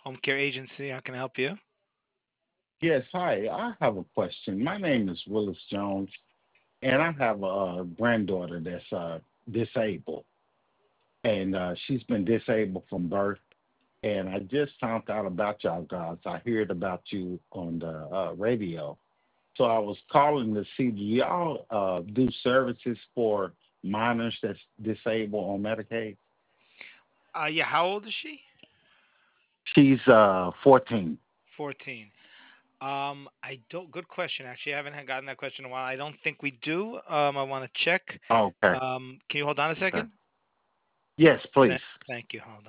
Home Care Agency. How can I help you? Yes, hi. I have a question. My name is Willis Jones, and I have a granddaughter that's disabled, and she's been disabled from birth. And I just found out about y'all guys. I heard about you on the radio, so I was calling to see do y'all do services for minors that's disabled on Medicaid? Yeah. How old is she? She's 14. 14. I don't. Good question. Actually, I haven't gotten that question in a while. I don't think we do. I want to check. Okay. Can you hold on a Okay. second? Yes, please. Thank you. Hold on.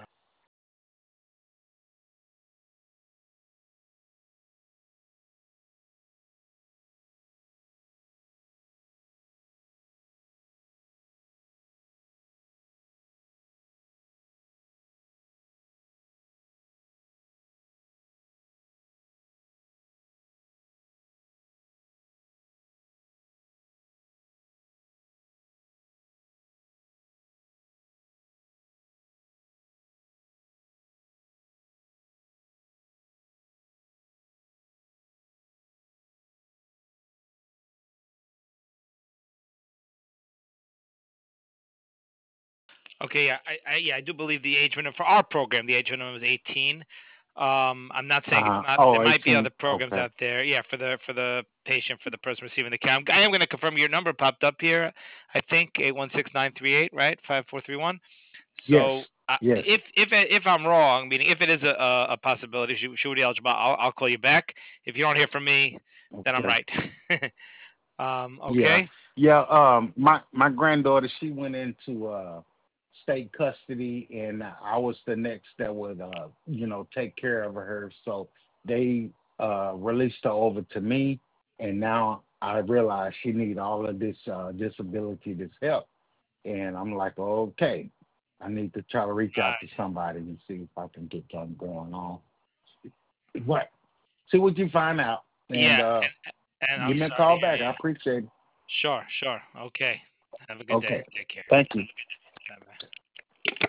Okay. Yeah. I do believe the age minimum for our program, the age minimum is 18. I'm not saying it's not. Oh, There might be 18. other programs Okay. out there. Yeah, for the patient, for the person receiving the care. I am going to confirm your number popped up here. I think 816-938, right? 5431. Yes. So Yes. if I'm wrong, meaning if it is a possibility, she would be eligible. I'll call you back. If you don't hear from me, then I'm Okay. right. Yeah. Okay. Yeah. My granddaughter, she went into state custody, and I was the next that would take care of her. So they released her over to me, and now I realize she need all of this disability, this help, and I'm like, okay, I need to try to reach out to somebody and see if I can get something going on. What? See what you find out, and Yeah, and I'm give me a sorry. call back. Yeah, I yeah. appreciate it. Sure, sure. Okay. Have a good day. Okay. Take care. Thank you. Bye bye.